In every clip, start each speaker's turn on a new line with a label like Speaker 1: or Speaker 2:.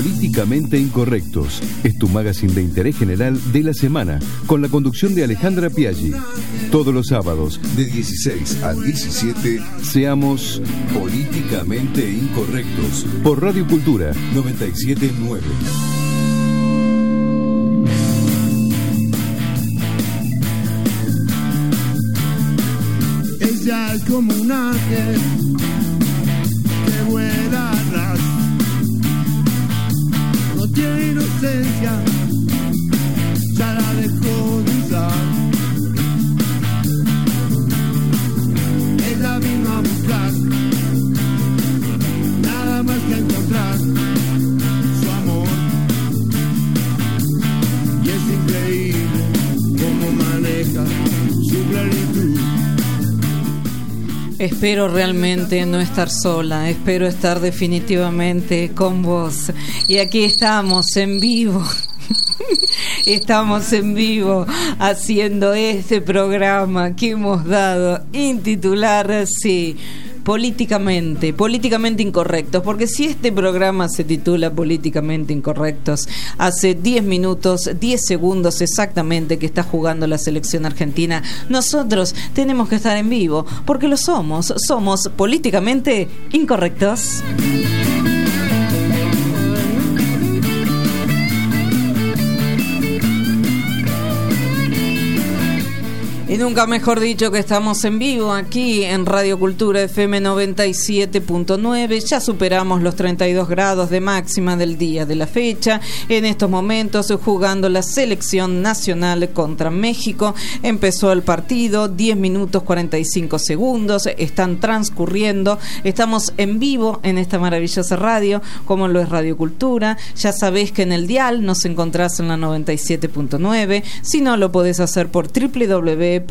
Speaker 1: Políticamente Incorrectos es tu magazine de interés general de la semana, con la conducción de Alejandra Piaggi. Todos los sábados, de 16 a 17, seamos políticamente incorrectos por Radio Cultura 97.9.
Speaker 2: Ella es como un ángel que vuela atrás, no tiene inocencia, ya la dejó de usar. Ella vino a buscar nada más que encontrar su amor, y es increíble cómo maneja su plenitud.
Speaker 3: Espero realmente no estar sola, espero estar definitivamente con vos. Y aquí estamos en vivo. Estamos en vivo haciendo este programa que hemos dado intitular, sí, políticamente incorrectos, porque si este programa se titula Políticamente Incorrectos, hace 10 minutos, 10 segundos exactamente que está jugando la selección argentina, nosotros tenemos que estar en vivo, porque lo somos políticamente incorrectos. Y nunca mejor dicho que estamos en vivo aquí en Radio Cultura FM 97.9. Ya superamos los 32 grados de máxima del día de la fecha. En estos momentos jugando la selección nacional contra México. Empezó el partido, 10 minutos 45 segundos. Están transcurriendo. Estamos en vivo en esta maravillosa radio, como lo es Radio Cultura. Ya sabés que en el dial nos encontrás en la 97.9. Si no, lo podés hacer por www.fm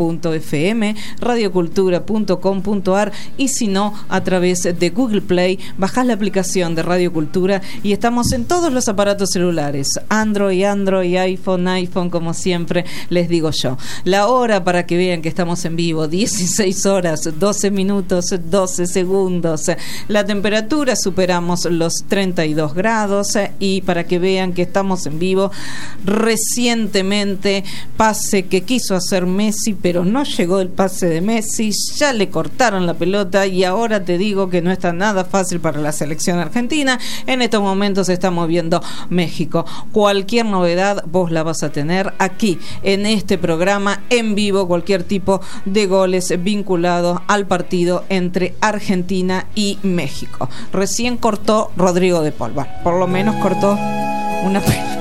Speaker 3: radiocultura.com.ar, y si no, a través de Google Play bajás la aplicación de Radio Cultura y estamos en todos los aparatos celulares, Android, iPhone, como siempre les digo yo. La hora, para que vean que estamos en vivo, 16 horas 12 minutos 12 segundos. La temperatura, superamos los 32 grados, y para que vean que estamos en vivo, recientemente pase que quiso hacer Messi, pero no llegó el pase de Messi, ya le cortaron la pelota y ahora te digo que no está nada fácil para la selección argentina. En estos momentos se está moviendo México. Cualquier novedad vos la vas a tener aquí en este programa en vivo, cualquier tipo de goles vinculados al partido entre Argentina y México. Recién cortó Rodrigo de Paul, por lo menos cortó una pelota.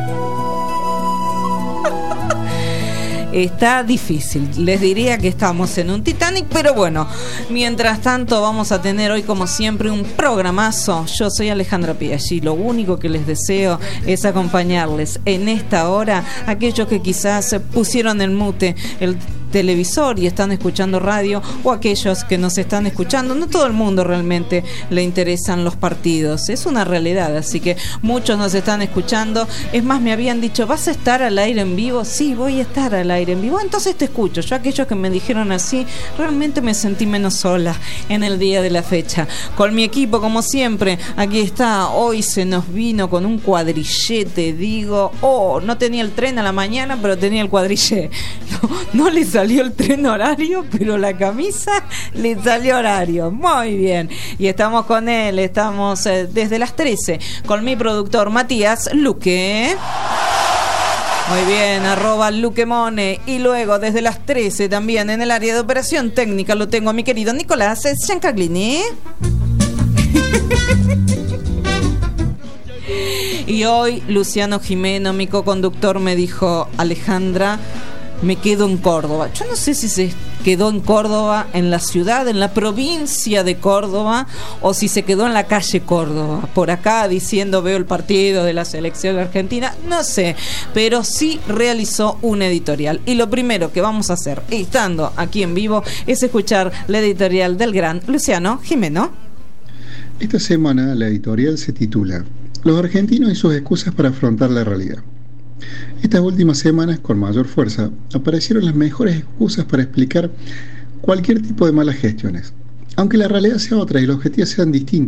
Speaker 3: Está difícil, les diría que estamos en un Titanic, pero bueno, mientras tanto vamos a tener hoy como siempre un programazo. Yo soy Alejandra Piaggi, lo único que les deseo es acompañarles en esta hora, aquellos que quizás pusieron en mute el televisor y están escuchando radio, o aquellos que nos están escuchando. No todo el mundo realmente le interesan los partidos, es una realidad, así que muchos nos están escuchando. Es más, me habían dicho, ¿vas a estar al aire en vivo? Sí, voy a estar al aire en vivo, entonces te escucho. Yo, aquellos que me dijeron así, realmente me sentí menos sola en el día de la fecha. Con mi equipo, como siempre, aquí está. Hoy se nos vino con un cuadrillete, digo, no tenía el tren a la mañana, pero tenía el cuadrillete. No le salió el tren horario, pero la camisa le salió horario. Muy bien. Y estamos con él, estamos desde las 13 con mi productor Matías Luque. Muy bien, @Luquemone. Y luego desde las 13 también en el área de operación técnica lo tengo a mi querido Nicolás Giancaglini. Y hoy Luciano Jimeno, mi coconductor, me dijo, Alejandra, me quedo en Córdoba. Yo no sé si se quedó en Córdoba, en la ciudad, en la provincia de Córdoba, o si se quedó en la calle Córdoba, por acá diciendo veo el partido de la selección argentina, no sé, pero sí realizó un editorial. Y lo primero que vamos a hacer, estando aquí en vivo, es escuchar la editorial del gran Luciano Jimeno.
Speaker 4: Esta semana la editorial se titula Los argentinos y sus excusas para afrontar la realidad. Estas últimas semanas, con mayor fuerza, aparecieron las mejores excusas para explicar cualquier tipo de malas gestiones. Aunque la realidad sea otra y los objetivos sean distintos,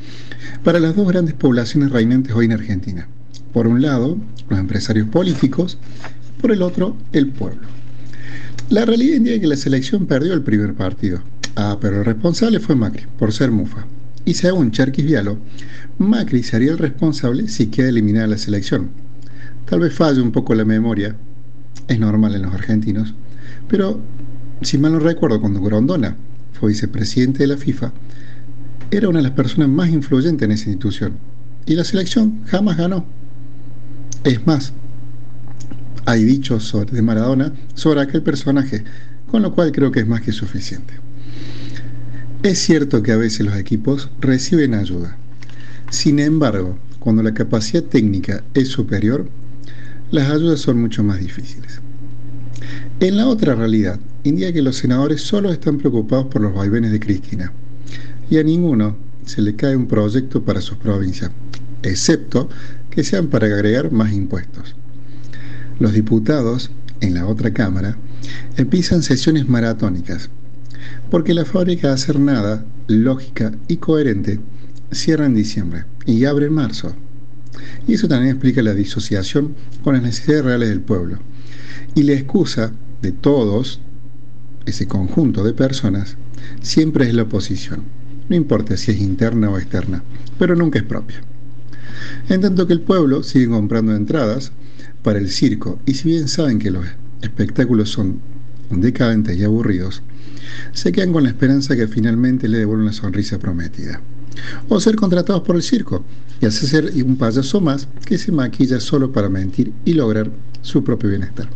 Speaker 4: para las dos grandes poblaciones reinantes hoy en Argentina. Por un lado, los empresarios políticos, por el otro, el pueblo. La realidad indica que la selección perdió el primer partido. Pero el responsable fue Macri, por ser mufa. Y según Cherkis Vialo, Macri sería el responsable si queda eliminada la selección. Tal vez falle un poco la memoria, es normal en los argentinos, pero si mal no recuerdo, cuando Grondona fue vicepresidente de la FIFA, era una de las personas más influyentes en esa institución. Y la selección jamás ganó. Es más, hay dichos de Maradona sobre aquel personaje, con lo cual creo que es más que suficiente. Es cierto que a veces los equipos reciben ayuda. Sin embargo, cuando la capacidad técnica es superior, las ayudas son mucho más difíciles. En la otra realidad, indica que los senadores solo están preocupados por los vaivenes de Cristina, y a ninguno se le cae un proyecto para sus provincias, excepto que sean para agregar más impuestos. Los diputados, en la otra cámara, empiezan sesiones maratónicas, porque la fábrica de hacer nada, lógica y coherente, cierra en diciembre y abre en marzo. Y eso también explica la disociación con las necesidades reales del pueblo. Y la excusa de todos, ese conjunto de personas, siempre es la oposición. No importa si es interna o externa, pero nunca es propia. En tanto que el pueblo sigue comprando entradas para el circo, y si bien saben que los espectáculos son decadentes y aburridos, se quedan con la esperanza que finalmente le devuelvan la sonrisa prometida. O ser contratados por el circo y hacer ser un payaso más que se maquilla solo para mentir y lograr su propio bienestar.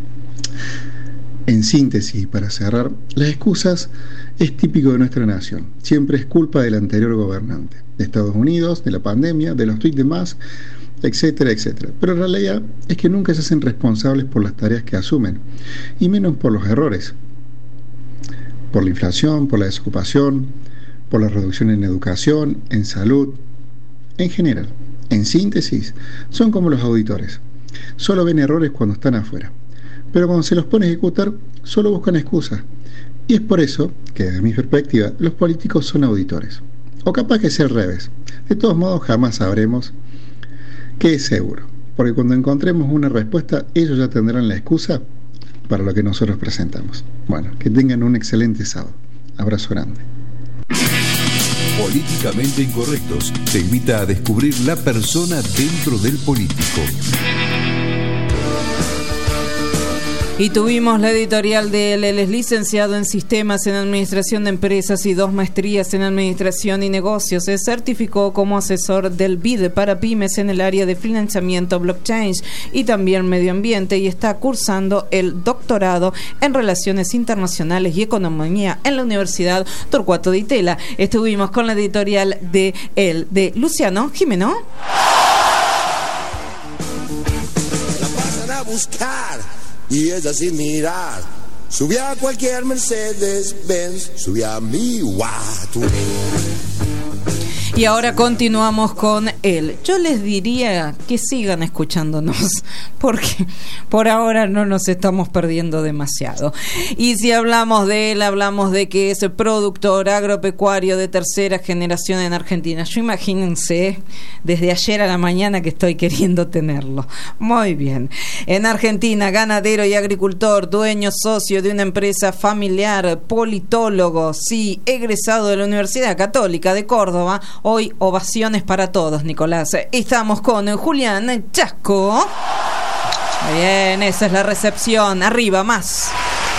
Speaker 4: En síntesis, para cerrar, las excusas es típico de nuestra nación. Siempre es culpa del anterior gobernante, de Estados Unidos, de la pandemia, de los tuits de Musk, etcétera, etcétera. Pero la realidad es que nunca se hacen responsables por las tareas que asumen, y menos por los errores. Por la inflación, por la desocupación, por la reducción en educación, en salud, en general. En síntesis, son como los auditores. Solo ven errores cuando están afuera. Pero cuando se los pone a ejecutar, solo buscan excusas. Y es por eso que, desde mi perspectiva, los políticos son auditores. O capaz que sea al revés. De todos modos, jamás sabremos qué es seguro. Porque cuando encontremos una respuesta, ellos ya tendrán la excusa para lo que nosotros presentamos. Bueno, que tengan un excelente sábado. Abrazo grande.
Speaker 1: Políticamente Incorrectos te invita a descubrir la persona dentro del político.
Speaker 3: Y tuvimos la editorial de él. Él es licenciado en Sistemas en Administración de Empresas y 2 maestrías en Administración y Negocios. Se certificó como asesor del BID para pymes en el área de financiamiento, blockchain y también medio ambiente, y está cursando el doctorado en Relaciones Internacionales y Economía en la Universidad Torcuato Di Itela. Estuvimos con la editorial de él, de Luciano Jimeno.
Speaker 5: La pasan a buscar y ella sin mirar subí a cualquier Mercedes-Benz, subí a mi Guatu.
Speaker 3: Y ahora continuamos con él. Yo les diría que sigan escuchándonos, porque por ahora no nos estamos perdiendo demasiado. Y si hablamos de él, hablamos de que es productor agropecuario de tercera generación en Argentina. Yo imagínense, desde ayer a la mañana que estoy queriendo tenerlo. Muy bien. En Argentina, ganadero y agricultor, dueño, socio de una empresa familiar, politólogo, sí, egresado de la Universidad Católica de Córdoba. Hoy, ovaciones para todos, Nicolás. Estamos con Julián Chasco. Bien, esa es la recepción. Arriba, más.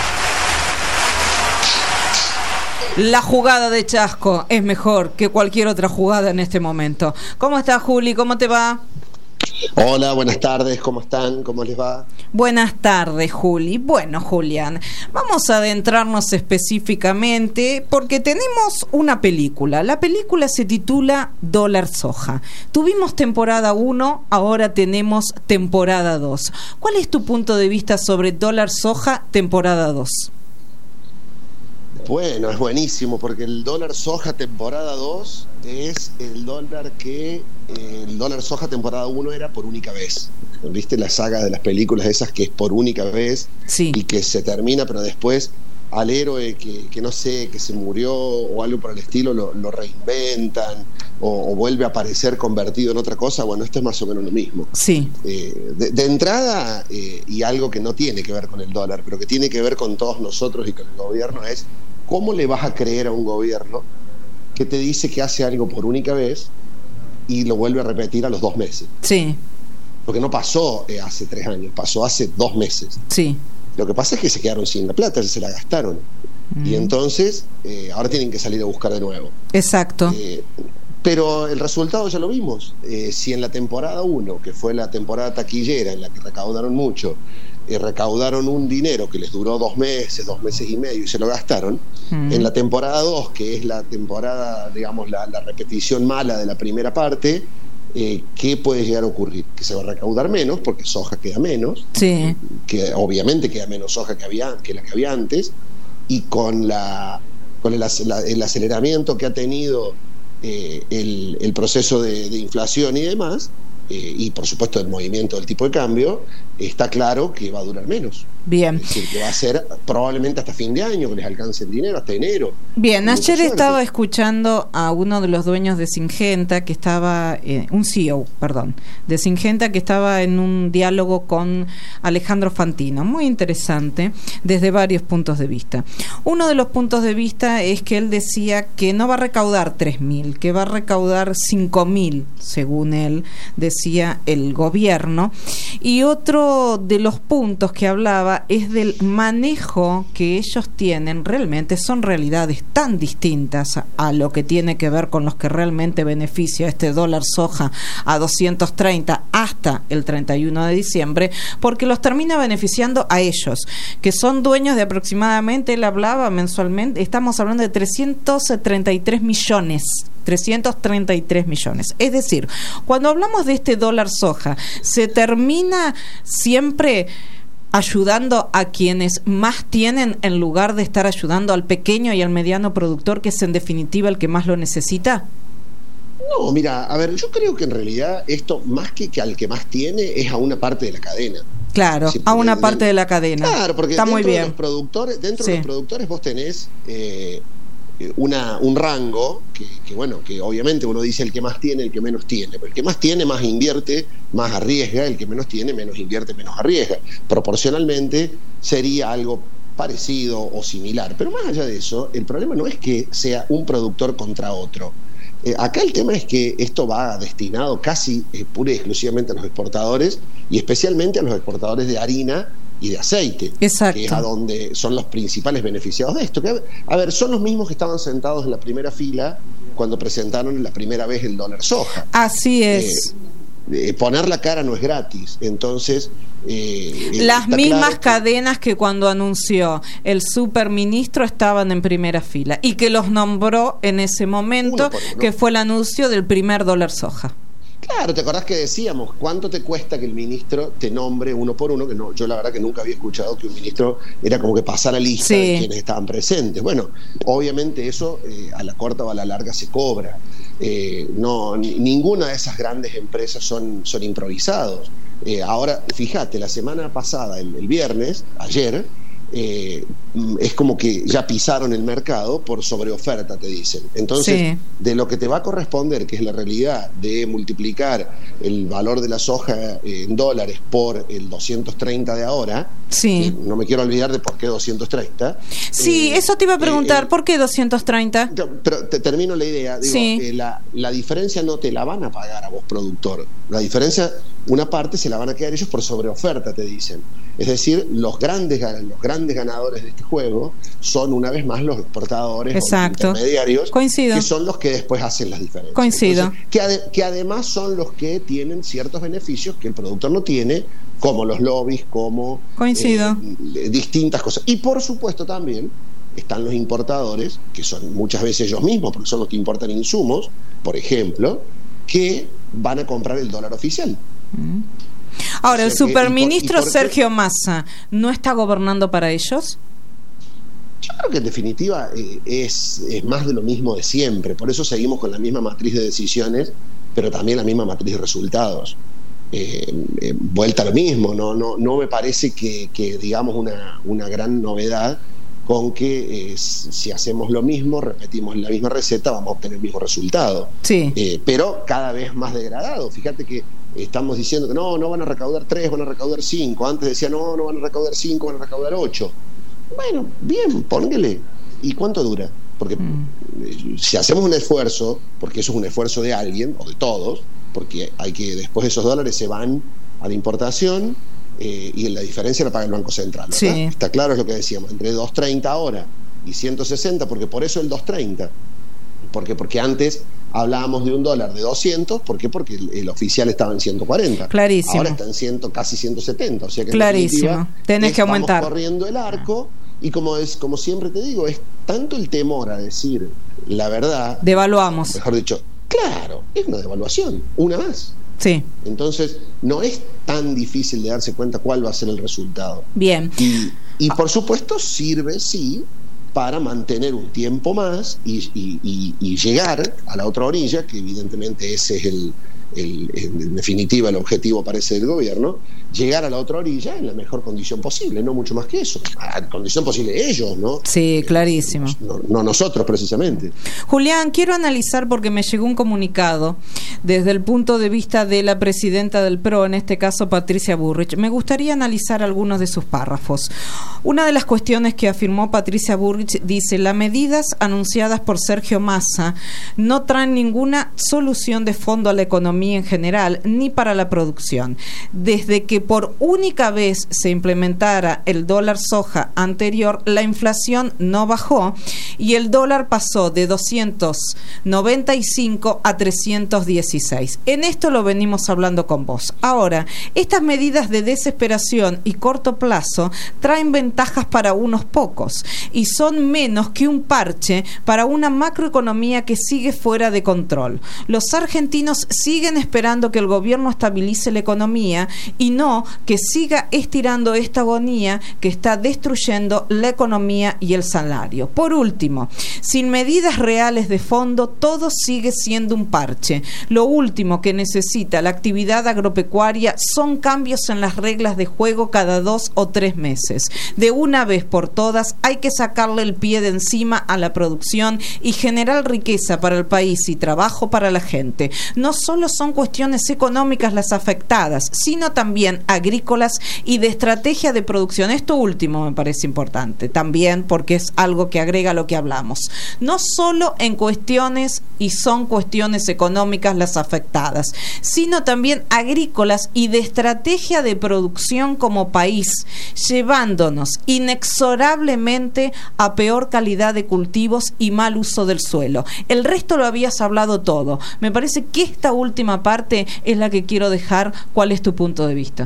Speaker 3: La jugada de Chasco es mejor que cualquier otra jugada en este momento. ¿Cómo estás, Juli? ¿Cómo te va?
Speaker 6: Hola, buenas tardes, ¿cómo están? ¿Cómo les va?
Speaker 3: Buenas tardes, Juli. Bueno, Julián, vamos a adentrarnos específicamente porque tenemos una película. La película se titula Dólar Soja. Tuvimos temporada 1, ahora tenemos temporada 2. ¿Cuál es tu punto de vista sobre Dólar Soja temporada 2?
Speaker 6: Bueno, es buenísimo porque el dólar soja temporada 2 es el dólar que el dólar soja temporada 1 era por única vez. ¿Viste la saga de las películas esas que es por única vez?
Speaker 3: Sí.
Speaker 6: Y que se termina, pero después al héroe que no sé, que se murió o algo por el estilo, lo reinventan o vuelve a aparecer convertido en otra cosa. Bueno, esto es más o menos lo mismo.
Speaker 3: Sí.
Speaker 6: De entrada, y algo que no tiene que ver con el dólar, pero que tiene que ver con todos nosotros y con el gobierno, es cómo le vas a creer a un gobierno que te dice que hace algo por única vez y lo vuelve a repetir a los 2 meses.
Speaker 3: Sí.
Speaker 6: Porque no pasó hace 3 años, pasó hace 2 meses.
Speaker 3: Sí.
Speaker 6: Lo que pasa es que se quedaron sin la plata, se la gastaron. Y entonces, ahora tienen que salir a buscar de nuevo.
Speaker 3: Exacto.
Speaker 6: Pero el resultado ya lo vimos. Si en la temporada 1, que fue la temporada taquillera, en la que recaudaron mucho, recaudaron un dinero que les duró 2 meses, 2 meses y medio, y se lo gastaron, en la temporada 2, que es la temporada, digamos, la repetición mala de la primera parte, ¿qué puede llegar a ocurrir? Que se va a recaudar menos, porque soja queda menos,
Speaker 3: sí,
Speaker 6: que obviamente queda menos soja que la que había antes, y con el aceleramiento que ha tenido el proceso de inflación y demás, y por supuesto el movimiento del tipo de cambio, está claro que va a durar menos.
Speaker 3: Bien.
Speaker 6: Es decir, que va a ser probablemente hasta fin de año, que les alcance el dinero, hasta enero.
Speaker 3: Bien, ayer estaba escuchando a uno de los dueños de Syngenta, que estaba, un CEO, perdón, de Syngenta, que estaba en un diálogo con Alejandro Fantino, muy interesante, desde varios puntos de vista. Uno de los puntos de vista es que él decía que no va a recaudar 3.000, que va a recaudar 5.000, según él decía el gobierno. Y otro de los puntos que hablaba es del manejo que ellos tienen. Realmente son realidades tan distintas a lo que tiene que ver con los que realmente beneficia este dólar soja a 230 hasta el 31 de diciembre, porque los termina beneficiando a ellos, que son dueños de aproximadamente, él hablaba mensualmente, estamos hablando de 333 millones. 333 millones. Es decir, cuando hablamos de este dólar soja, se termina siempre ayudando a quienes más tienen en lugar de estar ayudando al pequeño y al mediano productor, que es en definitiva el que más lo necesita.
Speaker 6: No, mira, a ver, yo creo que en realidad esto, más que al que más tiene, es a una parte de la cadena.
Speaker 3: Claro, sí, a una parte de la cadena.
Speaker 6: Claro, porque
Speaker 3: está muy bien.
Speaker 6: De los productores vos tenés un rango que bueno, que obviamente uno dice el que más tiene, el que menos tiene, pero el que más tiene más invierte, más arriesga, el que menos tiene menos invierte, menos arriesga. Proporcionalmente sería algo parecido o similar, pero más allá de eso, el problema no es que sea un productor contra otro. Acá el tema es que esto va destinado casi pura y exclusivamente a los exportadores, y especialmente a los exportadores de harina y de aceite.
Speaker 3: Exacto.
Speaker 6: Que es a donde son los principales beneficiados de esto. Que, a ver, son los mismos que estaban sentados en la primera fila cuando presentaron la primera vez el dólar soja.
Speaker 3: Así es.
Speaker 6: Poner la cara no es gratis, entonces
Speaker 3: las mismas cadenas que cuando anunció el superministro estaban en primera fila y que los nombró en ese momento, que fue el anuncio del primer dólar soja.
Speaker 6: Claro, ¿te acordás que decíamos cuánto te cuesta que el ministro te nombre uno por uno? Que no, yo la verdad que nunca había escuchado que un ministro era como que pasara lista de quienes estaban presentes. Bueno, obviamente eso a la corta o a la larga se cobra. Ninguna de esas grandes empresas son improvisados. Ahora, fíjate, la semana pasada, el viernes, ayer, es como que ya pisaron el mercado por sobreoferta, te dicen. Entonces, de lo que te va a corresponder, que es la realidad de multiplicar el valor de la soja en dólares por el 230 de ahora, no me quiero olvidar de por qué 230.
Speaker 3: Eso te iba a preguntar, ¿por qué 230?
Speaker 6: Pero te termino la idea. Digo, la diferencia no te la van a pagar a vos, productor. La diferencia, una parte se la van a quedar ellos por sobreoferta, te dicen. Es decir, los grandes ganadores de este juego son una vez más los exportadores,
Speaker 3: exacto,
Speaker 6: o los intermediarios,
Speaker 3: coincido,
Speaker 6: que son los que después hacen las diferencias.
Speaker 3: Coincido.
Speaker 6: Entonces, que además son los que tienen ciertos beneficios que el productor no tiene, como los lobbies, como distintas cosas. Y por supuesto también están los importadores, que son muchas veces ellos mismos, porque son los que importan insumos, por ejemplo, que van a comprar el dólar oficial.
Speaker 3: Ahora, ¿el superministro Sergio Massa no está gobernando para ellos?
Speaker 6: Yo creo que en definitiva es más de lo mismo de siempre. Por eso seguimos con la misma matriz de decisiones, pero también la misma matriz de resultados. Vuelta a lo mismo. No me parece que digamos una gran novedad con que si hacemos lo mismo, repetimos la misma receta, vamos a obtener el mismo resultado.
Speaker 3: Sí.
Speaker 6: Pero cada vez más degradado. Fíjate que estamos diciendo que no van a recaudar 3, van a recaudar 5. Antes decía no van a recaudar 5, van a recaudar 8. Bueno, bien, póngale. ¿Y cuánto dura? Porque si hacemos un esfuerzo, porque eso es un esfuerzo de alguien o de todos, porque después esos dólares se van a la importación, y la diferencia la paga el Banco Central, ¿verdad?
Speaker 3: Sí.
Speaker 6: Está claro, es lo que decíamos, entre 2.30 ahora y 160, porque por eso el 2.30, porque antes hablábamos de un dólar de 200, ¿por qué? Porque el oficial estaba en 140.
Speaker 3: Clarísimo.
Speaker 6: Ahora está en casi 170, o sea que
Speaker 3: clarísimo, tenés que aumentar.
Speaker 6: Vamos corriendo el arco, y como siempre te digo, es tanto el temor a decir la verdad,
Speaker 3: devaluamos.
Speaker 6: Mejor dicho, claro, es una devaluación, una más.
Speaker 3: Sí.
Speaker 6: Entonces, no es tan difícil de darse cuenta cuál va a ser el resultado.
Speaker 3: Bien.
Speaker 6: Y por supuesto sirve, sí, para mantener un tiempo más y llegar a la otra orilla, que evidentemente ese es en definitiva el objetivo parece del gobierno, llegar a la otra orilla en la mejor condición posible, no mucho más que eso, a la condición posible ellos, ¿no?
Speaker 3: Sí, clarísimo.
Speaker 6: No nosotros precisamente.
Speaker 3: Julián, quiero analizar porque me llegó un comunicado desde el punto de vista de la presidenta del PRO, en este caso Patricia Bullrich. Me gustaría analizar algunos de sus párrafos. Una de las cuestiones que afirmó Patricia Bullrich dice: las medidas anunciadas por Sergio Massa no traen ninguna solución de fondo a la economía en general, ni para la producción. Desde que por única vez se implementara el dólar soja anterior, la inflación no bajó y el dólar pasó de 295 a 316. En esto lo venimos hablando con vos. Ahora, estas medidas de desesperación y corto plazo traen ventajas para unos pocos y son menos que un parche para una macroeconomía que sigue fuera de control. Los argentinos siguen esperando que el gobierno estabilice la economía y no que siga estirando esta agonía que está destruyendo la economía y el salario. Por último, sin medidas reales de fondo, todo sigue siendo un parche. Lo último que necesita la actividad agropecuaria son cambios en las reglas de juego cada 2 o 3 meses. De una vez por todas hay que sacarle el pie de encima a la producción y generar riqueza para el país y trabajo para la gente. No solo son cuestiones económicas las afectadas, sino también agrícolas y de estrategia de producción. Esto último me parece importante también porque es algo que agrega lo que hablamos. No solo en cuestiones y son cuestiones económicas las afectadas, sino también agrícolas y de estrategia de producción como país, llevándonos inexorablemente a peor calidad de cultivos y mal uso del suelo. El resto lo habías hablado todo. Me parece que esta última parte es la que quiero dejar. ¿Cuál es tu punto de vista?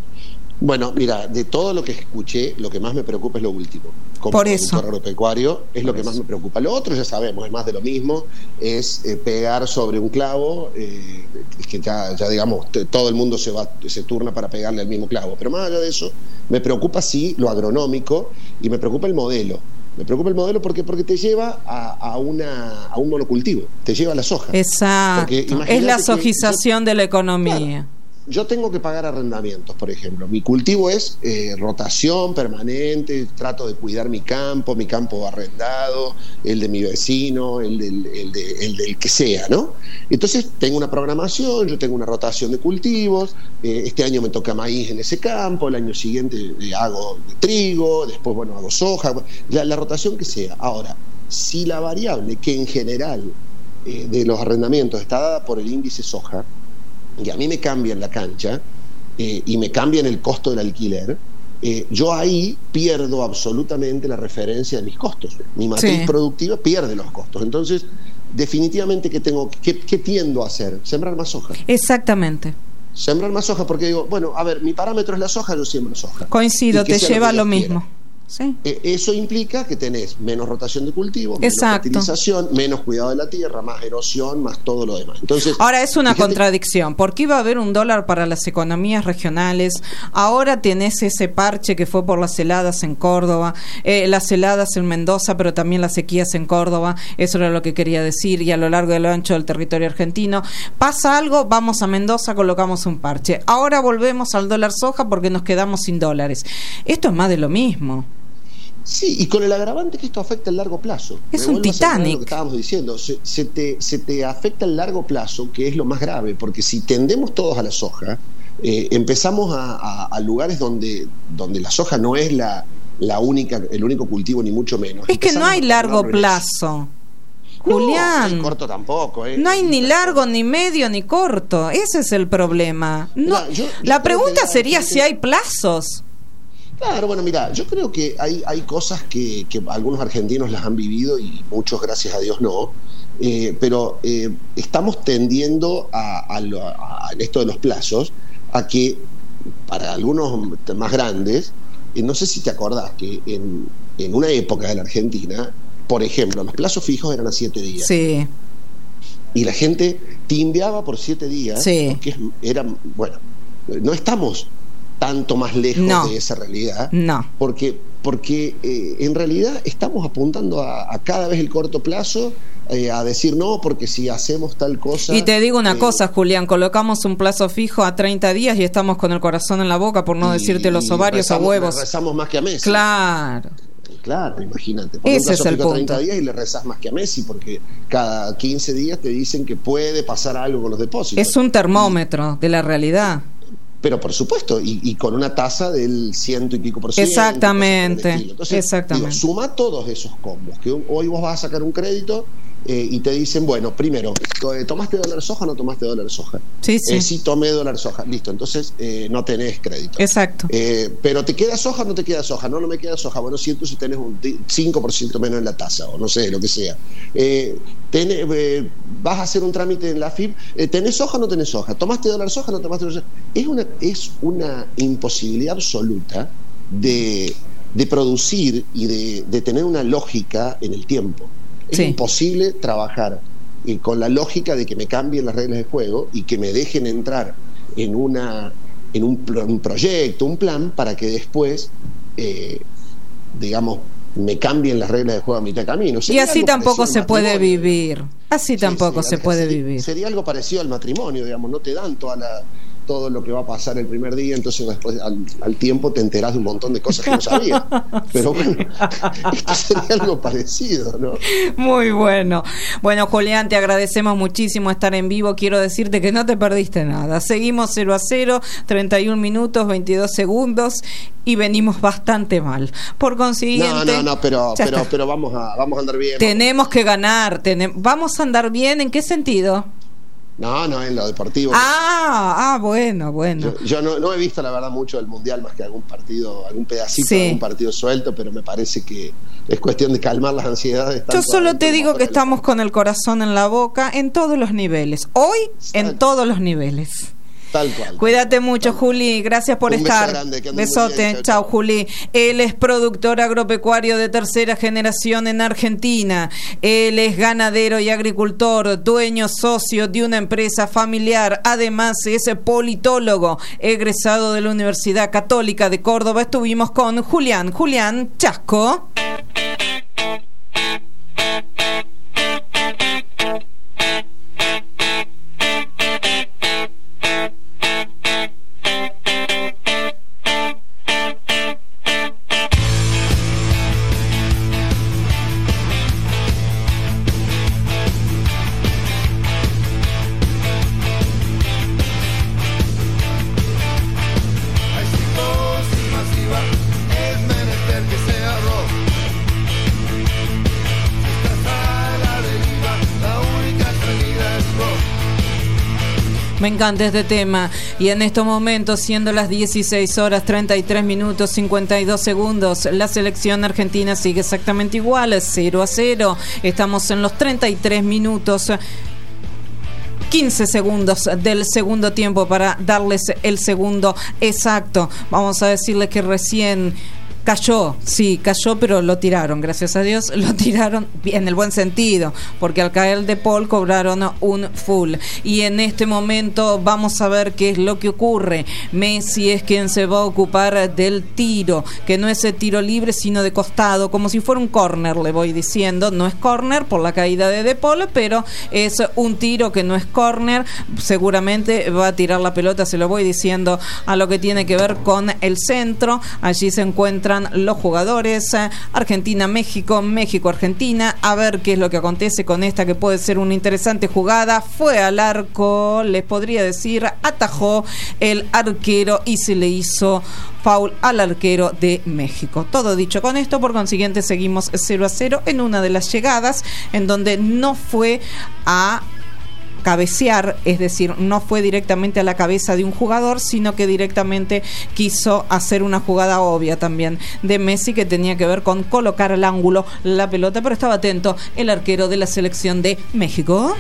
Speaker 6: Bueno, mira, de todo lo que escuché, lo que más me preocupa es lo último. Como
Speaker 3: por eso,
Speaker 6: productor agropecuario es lo que más me preocupa. Lo otro ya sabemos, es más de lo mismo, es pegar sobre un clavo, es que ya digamos, todo el mundo se turna para pegarle al mismo clavo. Pero más allá de eso, me preocupa sí lo agronómico y me preocupa el modelo. Me preocupa el modelo porque te lleva a un monocultivo, te lleva a la soja.
Speaker 3: Exacto, es la sojización de la economía.
Speaker 6: Claro, yo tengo que pagar arrendamientos, por ejemplo. Mi cultivo es rotación permanente, trato de cuidar mi campo arrendado, el de mi vecino, el del que sea, ¿no? Entonces tengo una programación, yo tengo una rotación de cultivos, este año me toca maíz en ese campo, el año siguiente hago trigo, después, bueno, hago soja, la rotación que sea. Ahora, si la variable que en general de los arrendamientos está dada por el índice soja, y a mí me cambian la cancha y me cambian el costo del alquiler, yo ahí pierdo absolutamente la referencia de mis costos. Mi matriz productiva pierde los costos. Entonces, definitivamente, ¿qué tiendo a hacer? Sembrar más soja.
Speaker 3: Exactamente.
Speaker 6: Sembrar más soja porque digo, bueno, a ver, mi parámetro es la soja, yo siembro soja.
Speaker 3: Coincido, te lleva lo mismo. Sí.
Speaker 6: Eso implica que tenés menos rotación de cultivos, menos fertilización, menos cuidado de la tierra, más erosión, más todo lo demás. Entonces,
Speaker 3: ahora es una contradicción, porque iba a haber un dólar para las economías regionales, ahora tenés ese parche que fue por las heladas en Córdoba, las heladas en Mendoza, pero también las sequías en Córdoba, eso era lo que quería decir, y a lo largo y lo ancho del territorio argentino. Pasa algo, vamos a Mendoza, colocamos un parche. Ahora volvemos al dólar soja porque nos quedamos sin dólares. Esto es más de lo mismo.
Speaker 6: Sí, y con el agravante que esto afecta el largo plazo.
Speaker 3: Es un Titanic.
Speaker 6: Lo que estábamos diciendo, se te afecta el largo plazo, que es lo más grave, porque si tendemos todos a la soja, empezamos a lugares donde la soja no es el único cultivo, ni mucho menos.
Speaker 3: Es que no hay largo plazo. Julián,
Speaker 6: no hay corto tampoco.
Speaker 3: No hay ni largo, ni medio, ni corto. Ese es el problema. No, la pregunta sería si hay plazos.
Speaker 6: Claro, bueno, mira, yo creo que hay cosas que algunos argentinos las han vivido y muchos, gracias a Dios, no. Pero estamos tendiendo en esto de los plazos a que para algunos más grandes, no sé si te acordás que en una época de la Argentina, por ejemplo, los plazos fijos eran a 7 días.
Speaker 3: Sí.
Speaker 6: Y la gente timbeaba por 7 días.
Speaker 3: Sí.
Speaker 6: Porque bueno, no estamos tanto más lejos de esa realidad.
Speaker 3: No.
Speaker 6: Porque en realidad estamos apuntando a cada vez el corto plazo, a decir no, porque si hacemos tal cosa...
Speaker 3: Y te digo una cosa, Julián, colocamos un plazo fijo a 30 días y estamos con el corazón en la boca, por no decirte los ovarios a huevos.
Speaker 6: Rezamos más que a Messi.
Speaker 3: Claro,
Speaker 6: imagínate.
Speaker 3: Ese es el punto.
Speaker 6: 30 días y le rezás más que a Messi, porque cada 15 días te dicen que puede pasar algo con los depósitos.
Speaker 3: Es un termómetro de la realidad.
Speaker 6: Pero por supuesto, y con una tasa del 100 y pico %.
Speaker 3: Exactamente.
Speaker 6: Entonces,
Speaker 3: exactamente.
Speaker 6: Digo, suma todos esos combos, que hoy vos vas a sacar un crédito y te dicen, bueno, primero, ¿tomaste dólar soja o no tomaste dólar soja?
Speaker 3: Sí.
Speaker 6: Sí, tomé dólar soja, listo, entonces no tenés crédito.
Speaker 3: Exacto.
Speaker 6: Pero ¿te queda soja o no te queda soja? No me queda soja. Bueno, si entonces tenés un 5% menos en la tasa, o no sé, lo que sea. Vas a hacer un trámite en la AFIP, ¿tenés soja o no tenés soja? ¿Tomaste dólar soja o no tomaste dólar soja? Es una imposibilidad absoluta de producir y de tener una lógica en el tiempo. Es imposible trabajar con la lógica de que me cambien las reglas de juego y que me dejen entrar en un proyecto, un plan, para que después, digamos, me cambien las reglas de juego a mitad de camino.
Speaker 3: Y así tampoco se puede vivir. Así tampoco se puede vivir.
Speaker 6: Sería algo parecido al matrimonio, digamos, no te dan todo lo que va a pasar el primer día, entonces después al tiempo te enterás de un montón de cosas que no sabías. Pero bueno, esto sería algo parecido, ¿no?
Speaker 3: Muy bueno. Bueno, Julián, te agradecemos muchísimo estar en vivo. Quiero decirte que no te perdiste nada. Seguimos 0-0, 31 minutos, 22 segundos y venimos bastante mal. Por consiguiente...
Speaker 6: No, pero vamos a andar bien.
Speaker 3: Tenemos que ganar. ¿Vamos a andar bien? ¿En qué sentido?
Speaker 6: No, en lo deportivo.
Speaker 3: Bueno.
Speaker 6: Yo no he visto, la verdad, mucho del Mundial, más que algún pedacito de algún partido suelto, pero me parece que es cuestión de calmar las ansiedades.
Speaker 3: Yo solo te digo que estamos con el corazón en la boca en todos los niveles. Hoy, en todos los niveles.
Speaker 6: Tal cual.
Speaker 3: Cuídate mucho, Juli. Gracias por estar. Besote. Chao, Juli. Él es productor agropecuario de tercera generación en Argentina. Él es ganadero y agricultor, dueño socio de una empresa familiar. Además, es politólogo, egresado de la Universidad Católica de Córdoba. Estuvimos con Julián Chasco. Me encanta este tema. Y en estos momentos, siendo las 16 horas 33 minutos 52 segundos, la selección argentina sigue exactamente igual, 0-0. Estamos en los 33 minutos 15 segundos del segundo tiempo para darles el segundo exacto. Vamos a decirles que recién cayó, pero lo tiraron, gracias a Dios, lo tiraron en el buen sentido, porque al caer De Paul cobraron un full. Y en este momento vamos a ver qué es lo que ocurre. Messi es quien se va a ocupar del tiro, que no es el tiro libre, sino de costado, como si fuera un córner, le voy diciendo. No es córner por la caída de Paul, pero es un tiro que no es córner. Seguramente va a tirar la pelota, se lo voy diciendo, a lo que tiene que ver con el centro. Allí se encuentran van los jugadores. Argentina-México, México-Argentina. A ver qué es lo que acontece con esta que puede ser una interesante jugada. Fue al arco, les podría decir, atajó el arquero y se le hizo foul al arquero de México. Todo dicho con esto, por consiguiente seguimos 0-0 en una de las llegadas en donde no fue a cabecear, es decir, no fue directamente a la cabeza de un jugador, sino que directamente quiso hacer una jugada obvia también de Messi, que tenía que ver con colocar al ángulo la pelota, pero estaba atento el arquero de la selección de México.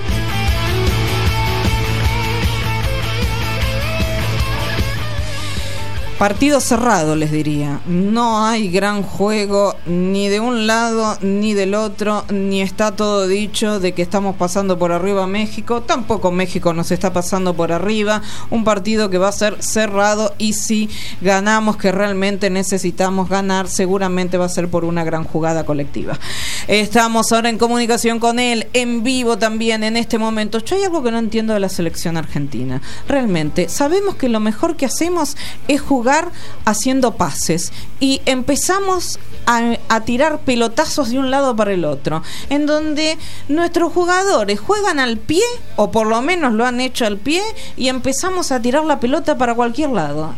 Speaker 3: Partido cerrado, les diría. No hay gran juego ni de un lado ni del otro, ni está todo dicho de que estamos pasando por arriba a México. Tampoco México nos está pasando por arriba. Un partido que va a ser cerrado, y si ganamos, que realmente necesitamos ganar, seguramente va a ser por una gran jugada colectiva. Estamos ahora en comunicación con él, en vivo también en este momento. Yo hay algo que no entiendo de la selección argentina. Realmente, sabemos que lo mejor que hacemos es jugar haciendo pases, y empezamos a tirar pelotazos de un lado para el otro, en donde nuestros jugadores juegan al pie, o por lo menos lo han hecho al pie, y empezamos a tirar la pelota para cualquier lado.